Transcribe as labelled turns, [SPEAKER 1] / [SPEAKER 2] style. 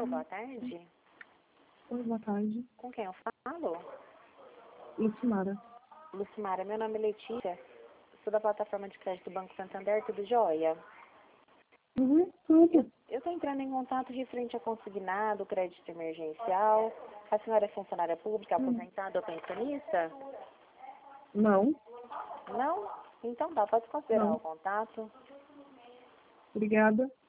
[SPEAKER 1] Alô, boa tarde.
[SPEAKER 2] Oi, boa tarde.
[SPEAKER 1] Com quem eu falo?
[SPEAKER 2] Lucimara.
[SPEAKER 1] Lucimara, meu nome é Letícia. Sou da plataforma de crédito do Banco Santander, tudo jóia?
[SPEAKER 2] Tudo.
[SPEAKER 1] Eu estou entrando em contato referente a consignado, crédito emergencial. A senhora é funcionária pública, aposentada ou pensionista?
[SPEAKER 2] Não.
[SPEAKER 1] Não? Então tá, pode considerar
[SPEAKER 2] Não.
[SPEAKER 1] o contato.
[SPEAKER 2] Obrigada.